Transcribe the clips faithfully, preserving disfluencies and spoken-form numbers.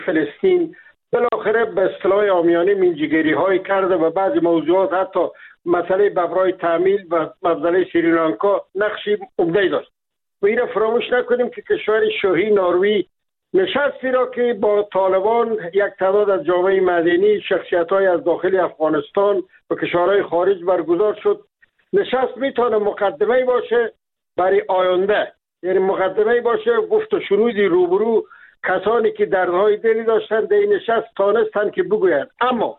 فلسطین بالاخره به اصطلاح عامیانه منجیگری های کرده و بعضی موضوعات حتی مسئله ببرای تعمیل و مسئله سریلانکا نقشی عمده داشت. و این را فراموش نکنیم که کشور شاهی نروژ نشستی را که با طالبان یک تعداد از جامعه مدنی، شخصیت‌های از داخل افغانستان و کشورهای خارج برگزار شد، نشست میتونه مقدمه باشه برای آینده، یعنی مقدمه باشه گفت و شنودی روبرو کسانی که دردهای دلی داشتن در این نشست تانستن که بگویند. اما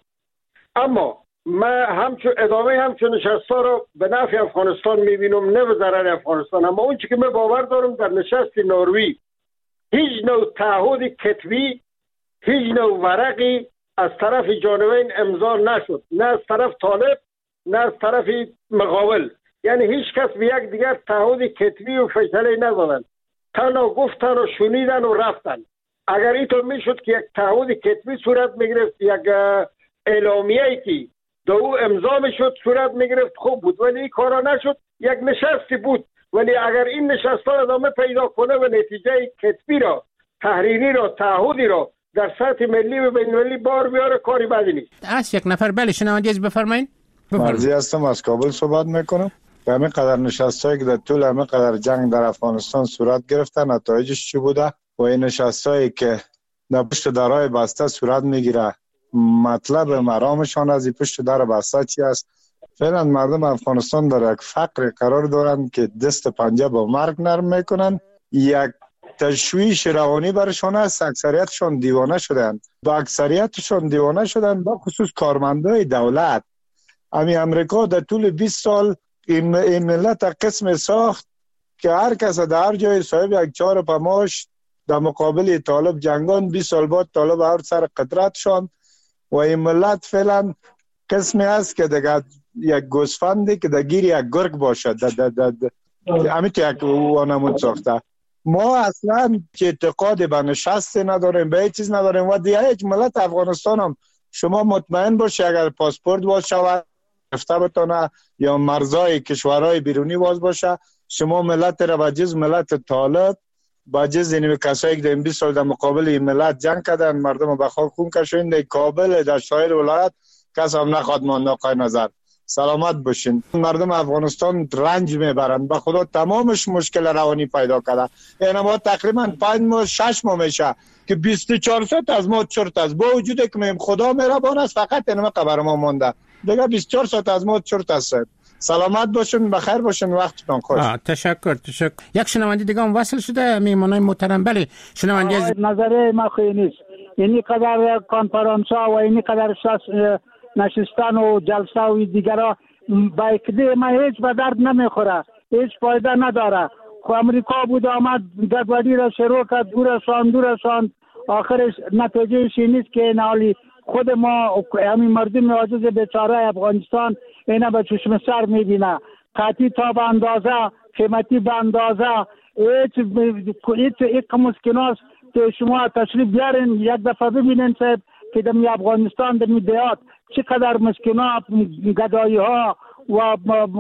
اما من همچون ادامه همچون نشست‌ها را به نفع افغانستان میبینم، نه به ضرر افغانستان. اما اون چی که من باور دارم در نشست نروژ هیچ نوع تعهد کتبی، هیچ نوع ورقی از طرف جانبین امضا نشد، نه از طرف طالب نه از طرف مقابل. یعنی هیچ کس به یک دیگر تعهد کتبی و فیصله ندادن، تنها گفتن و شنیدن و رفتن. اگر اینطور میشد که یک تعهد کتبی صورت میگرفت، یک اعلامیه‌ای که دو امضا میشد صورت میگرفت، خوب بود، ولی این کارا نشد. یک نشستی بود، ولی اگر این نشست ها ادامه پیدا کنه و نتیجه کتبی را، تحریری را، تعهدی را در سطح ملی و بین المللی بار بیاره، کاری بدی نیست. از یک نفر بله شنونده از بفرمایید. مرضی هستم، از کابل صحبت میکنم. به همین قدر نشستایی که در طول همین قدر جنگ در افغانستان صورت گرفتن، نتایجش چی بوده و این نشستایی که در پشت درهای بسته صورت میگیره، مطلب مرامشان از این پشت در بسته چی است؟ فعلا مردم افغانستان در یک فقر قرار دارند که دست پنجه با مرگ نرم میکنن. یک تشویش روانی برشان است. اکثریتشان دیوانه شدند. با اکثریتشان دیوانه شدند، با خصوص کارمندای دولت. امی امریکا در طول بیست سال این, این ملت قسم ساخت که هر کس در هر جای صاحب یک چهار پماش در مقابل طالب جنگان. بیست سال بعد طالب هر سر قدرت شان و این ملت فعلا قسمی است که دیگه یک گوسفندی که در گیر یک گرگ باشد، همیت یک وانمود ساخته. ما اصلا که اعتقاد به نشست نداریم، به هیچ چیز نداریم و دیگه یک ملت افغانستان هم شما مطمئن باشی اگر پاسپورت باز شود رفته بتانه یا مرزهای کشورهای بیرونی باز باشه، شما ملت را به جز ملت طالب، با جز این کسایی که در بیست سال در مقابل این ملت جنگ کردن، مردم به خاک خون کشیدن، در کابل، در سایر ولایت کس هم نخواد ماند. آقای نظر سلامت باشین. مردم افغانستان رنج میبرند، به خدا تمامش مشکل روانی پیدا کرده. یعنی ما تقریبا پنج ماه شش ماه میشه که بیست و چهار ساعت از ما چرت است، با وجودی که میم خدا مهربان است، فقط اینما خبر ما مونده دیگه. بیست و چهار ساعت از ما چرت است. سلامت باشین، بخیر باشین، وقتتون خوش. تشکر تشکر. یک شنونده دیگه هم وصل شده، میمونای محترم. بله شنونده از نظر ما خوی نیست. اینی قدر کنفرانس ها و اینی قدر نشستن و جلسه و دیگرها با اکده ما هیچ به درد نمیخوره، هیچ فایده نداره. خو امریکا بود آمد گدوادی را شروع کرد، دو رسان دو رسان آخرش نتیجهش نیست که نالی خود ما همین مردم عاجز بیچاره افغانستان اینا به چشم سر میبینه. قطعی تا به اندازه، قیمتی به اندازه، هیچ هیچ مسکناست که شما تشریف بیارین یک دفعه ببینین صاحب که در افغانستان در میدهات چقدر مسکنات گدایی ها و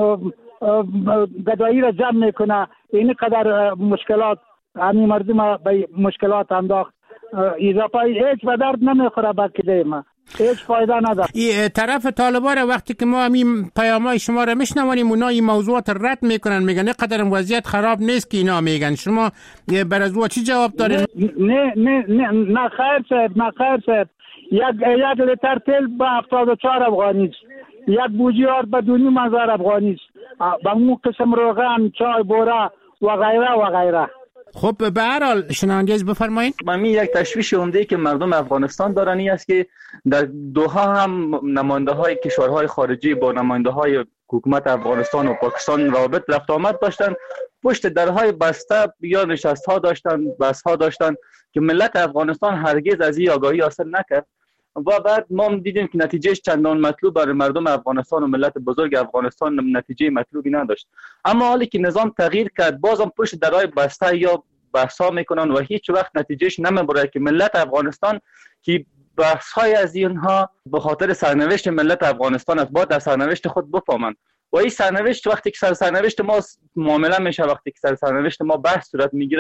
گدایی را جمع میکنه. این قدر مشکلات همین مردم به مشکلات انداخت. اضافه هیچ به درد نمیخوره با کده ما، هیچ فایده نداره. این طرف طالبان وقتی که ما همین پیامای شما را میشنویم اونا این موضوعات رد میکنن، میگن اینقدر وضعیت خراب نیست که اینا میگن. شما بر از او چی جواب دارین؟ نه نه نه نه خیر صاحب، نه خیر صاحب. یک یک لیتر تیل به هفتاد و چهار افغانی است، یک بوجی آرد به دو نیم هزار افغانی است، به اون قسم روغن، چای، بوره و غیره و غیره. خب به هر حال شنونده از بفرمایید. من یک تشویش عمده که مردم افغانستان دارن این است که در دوحه هم نماینده های کشورهای خارجی با نماینده های حکومت افغانستان و پاکستان رابط رفت آمد داشتن، پشت درهای بسته یا نشست ها داشتن، بحث ها داشتن که ملت افغانستان هرگز از این آگاهی حاصل نکرد و بعد ما دیدیم که نتیجهش چندان مطلوب برای مردم افغانستان و ملت بزرگ افغانستان نتیجه مطلوبی نداشت. اما حالی که نظام تغییر کرد بازم پشت درهای بسته یا بحثا میکنن و هیچ وقت نتیجهش نمیبره که ملت افغانستان که بحث‌های از اینها به خاطر سرنوشت ملت افغانستان است، باید در سرنوشت خود بفهمند و این سرنوشت وقتی که سر سرنوشت ما معامله میشه، وقتی که سر سرنوشت ما بحث صورت میگیره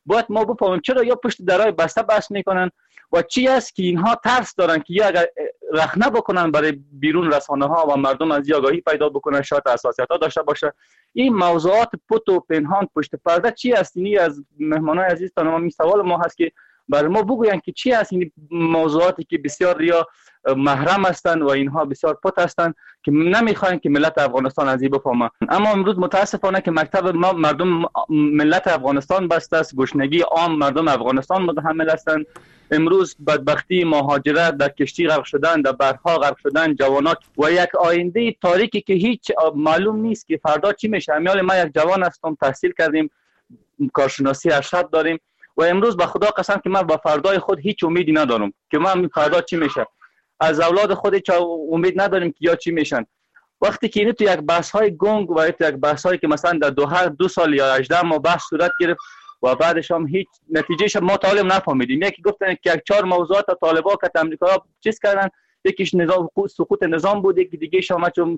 باید ما بفهمیم چرا یا پشت درای بسته بحث میکنن و چی است که اینها ترس دارن که یا اگر رخنه بکنن برای بیرون رسانه ها و مردم از آگاهی پیدا بکنن شاید حساسیت ها داشته باشه. این موضوعات پت و پنهان پشت پرده چی است؟ اینی از مهمانای عزیز تمام سوال ما هست که برای ما بگوین که چی است این موضوعاتی که بسیار ریا محرم هستند و اینها بسیار پت هستند که نمیخواین که ملت افغانستان از این بفهمه. اما امروز متاسفانه که مکتب ما مردم ملت افغانستان بسته است، گشنگی عام مردم افغانستان متحمل هستند. امروز بدبختی، مهاجرت، در کشتی غرق شدن، در بحرها غرق شدن جوانات و یک آینده تاریکی که هیچ معلوم نیست که فردا چی میشه. امیال ما یک جوان هستم، تحصیل کردیم، کارشناسی ارشد داریم و امروز به خدا قسم که من با فردای خود هیچ امیدی ندارم که من فردا چی میشه. از اولاد خود هیچ امید نداریم که یا چی میشن. وقتی که این تو یک بحث های گنگ و تو یک بحث هایی که مثلا در دو هر دو سال یا هجده ماه بحث صورت گرفت و بعدش هم هیچ نتیجهش ما طالب نفهمیدیم. یکی گفتن که یک چهار موضوعات طالبا که امریکا چیز کردن، یکیش نظام سقوط نظام بود، یکی دیگه شما چون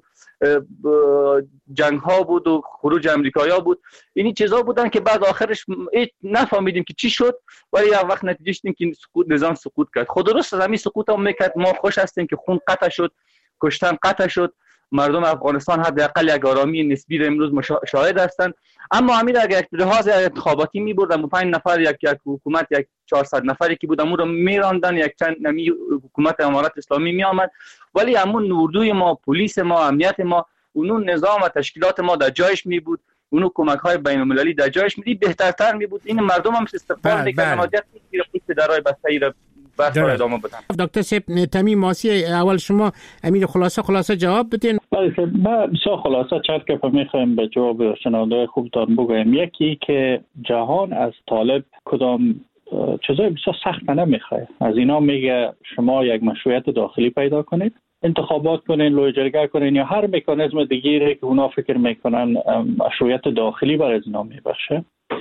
جنگ ها بود و خروج امریکایا بود. اینی چیزا بودن که بعد آخرش نفهمیدیم که چی شد ولی یک وقت نتیجهش این که سقوط نظام سقوط کرد. خود درست از همین سقوط هم میکرد. ما خوش هستیم که خون قطع شد، کشتن قطع شد، مردم افغانستان حداقل یک آرامی نسبی را امروز شاهد هستند. اما همین اگر یک لحاظ انتخاباتی می‌بردن با پنج نفر یک یک حکومت یک چهارصد نفری که بودن اون رو میراندن، یک چند نمی حکومت امارات اسلامی میآمد، ولی همون اردوی ما، پلیس ما، امنیت ما، اون نظام و تشکیلات ما در جایش می بود، اون کمک‌های بین‌المللی در جایش می بهترتر می بود. این مردم هم استقبال می‌کردن و جت می‌گرفت درای بسته‌ای را بحث را ادامه بدن. دکتر صاحب تمیم ماسی، اول شما امیر خلاصه خلاصه جواب بدین. بله، ما بسیار خلاصه چند که می‌خوایم به جواب شنونده خوبتان بگویم. یکی که جهان از طالب کدام چیزای بسیار سخت نمیخواه. از اینا میگه شما یک مشروعیت داخلی پیدا کنید، انتخابات کنین، لوی جرگه کنین یا هر مکانیزم دیگری که اونا فکر میکنن مشروعیت داخلی بر از اینا میبخشه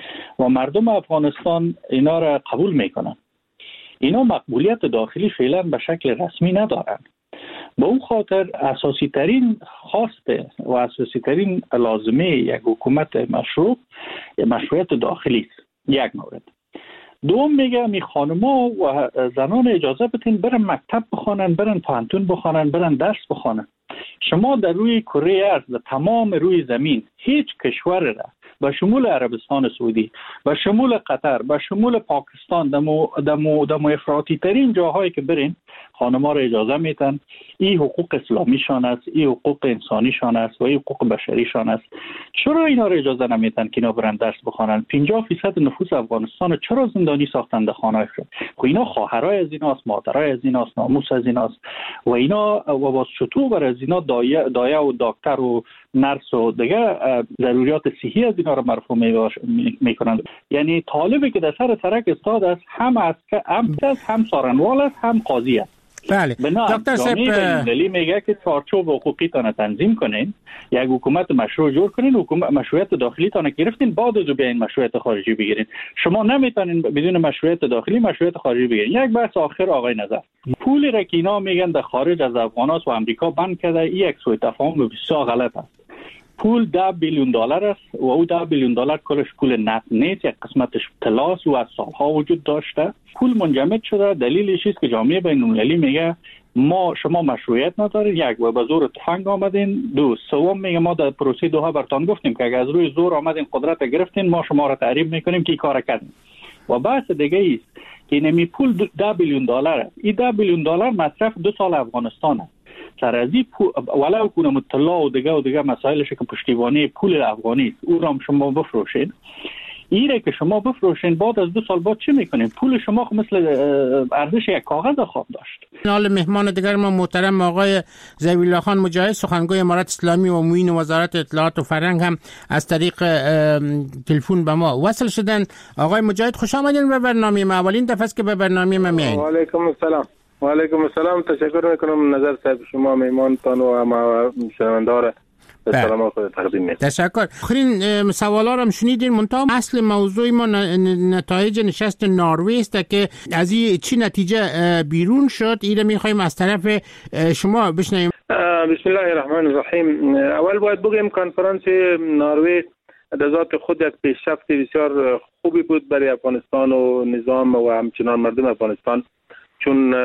و مردم افغانستان اینا را قبول میکنن. اینا مقبولیت داخلی فعلا به شکل رسمی ندارن. به اون خاطر اساسی ترین خواسته و اساسی ترین لازمه یک حکومت مشروع مشروعیت داخلی است. یک مورد. دوم میگه می خانما و زنان اجازه بدین برن مکتب بخوانن، برن پانتون بخوانن، برن درس بخوانن. شما در روی کره ارض تمام روی زمین هیچ کشور را به شمول عربستان سعودی، به شمول قطر، به شمول پاکستان دمو دمو دمو افراطی ترین جاهایی که برین خانما را اجازه میتن. این حقوق اسلامیشان است، این حقوق انسانیشان است و این حقوق بشریشان است. چرا اینا را اجازه نمیتن که اینا برن درس بخوانن؟ پنجاه درصد نفوس افغانستان چرا زندانی ساختن در خانه شد؟ خب اینا خواهرای از ایناست، مادرای از ایناست، ناموس از ایناست و اینا و باز چطور بر از اینا دایه دایه و دکتر و نرس و دیگه ضروریات صحی از اینا را مرفوع میکنند. یعنی طالبی که در سر ترک استاد است، هم از هم هم سارنوال است، هم قاضی است. بله دکتر صاحب ملی میگه که چارچوب حقوقی تان تنظیم کنین، یک حکومت مشروع جور کنین، حکومت مشروعیت داخلی تان گرفتین، بعد از بیاین مشروعیت خارجی بگیرین. شما نمیتونین بدون مشروعیت داخلی مشروعیت خارجی بگیرین. یک بحث آخر آقای نظر، پولی را که اینا میگن در خارج از افغانات و امریکا بند کرده، این یک سوء تفاهم بسیار غلط است. پول ده بیلیون دلار است و او ده بیلیون دلار کلش پول نقد نیست، یک قسمتش طلاست و از سالها وجود داشته. پول منجمد شده. دلیلش است که جامعه بین‌المللی میگه ما شما مشروعیت ندارید، یک و به زور تفنگ آمدین، دو سوم میگه ما در پروسه دوها برتان گفتیم که اگر از روی زور آمدین قدرت گرفتین ما شما را تعریف میکنیم که این کار کردین. و بحث دیگه است که نمی پول ده بیلیون دلار است. این ده بیلیون دلار مصرف دو سال افغانستان است. سر از این ولو کنه مطلع و دیگه و دیگه مسائلش که پشتیبانی پول افغانی است، او را هم شما بفروشین. ایره که شما بفروشین بعد از دو سال بعد چی میکنین؟ پول شما مثل ارزش یک کاغذ خواب داشت. حال مهمان دیگر ما محترم آقای ضوی‌الله خان مجاهد، سخنگوی امارات اسلامی و معین وزارت اطلاعات و فرهنگ هم از طریق تلفن به ما وصل شدن. آقای مجاهد خوش آمدین به برنامه ما. اولین دفعه است که به برنامه ما میایین. و علیکم السلام. و علیکم السلام. تشکر میکنم نظر صاحب شما میمانتان و ما شنوندار سلام خود تقدیم میکنم. تشکر. آخرین سوالا رو هم شنیدین، منتها اصل موضوع ما نتایج نشست نروژ است که از این چی نتیجه بیرون شد. اینو میخوایم از طرف شما بشنویم. بسم الله الرحمن الرحیم. اول باید بگیم کنفرانس نروژ در ذات خود یک پیشرفت بسیار خوبی بود برای افغانستان و نظام و همچنان مردم افغانستان، چون